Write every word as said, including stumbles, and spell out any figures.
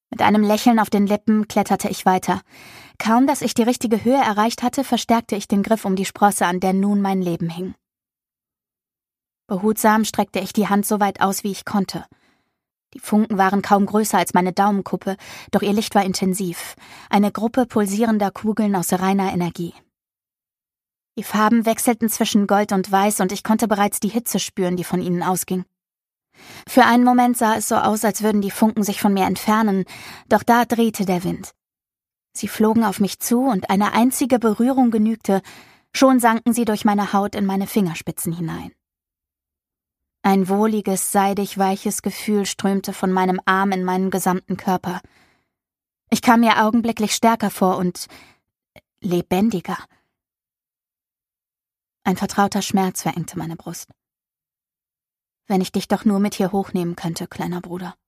Mit einem Lächeln auf den Lippen kletterte ich weiter. Kaum, dass ich die richtige Höhe erreicht hatte, verstärkte ich den Griff um die Sprosse, an der nun mein Leben hing. Behutsam streckte ich die Hand so weit aus, wie ich konnte. Die Funken waren kaum größer als meine Daumenkuppe, doch ihr Licht war intensiv, eine Gruppe pulsierender Kugeln aus reiner Energie. Die Farben wechselten zwischen Gold und Weiß und ich konnte bereits die Hitze spüren, die von ihnen ausging. Für einen Moment sah es so aus, als würden die Funken sich von mir entfernen, doch da drehte der Wind. Sie flogen auf mich zu und eine einzige Berührung genügte, schon sanken sie durch meine Haut in meine Fingerspitzen hinein. Ein wohliges, seidig weiches Gefühl strömte von meinem Arm in meinen gesamten Körper. Ich kam mir augenblicklich stärker vor und lebendiger. Ein vertrauter Schmerz verengte meine Brust. Wenn ich dich doch nur mit hier hochnehmen könnte, kleiner Bruder.